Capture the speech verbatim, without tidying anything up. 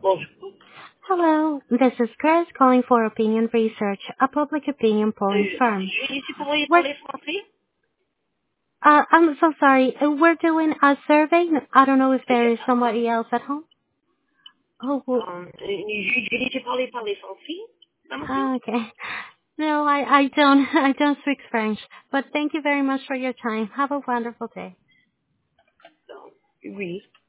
Bonjour. Hello, this is Grace calling for Opinion Research, a public opinion polling Euh, firm. Julie, tu pourrais We're, parler français? uh, I'm so sorry. Uh, We're doing a survey. I don't know if there is Yes. somebody else at home. Oh, well, Um, Julie, Julie, tu parlais parler français? Mademoiselle? uh, okay. No, I, I don't. I don't speak French. But thank you very much for your time. Have a wonderful day. Non. Oui.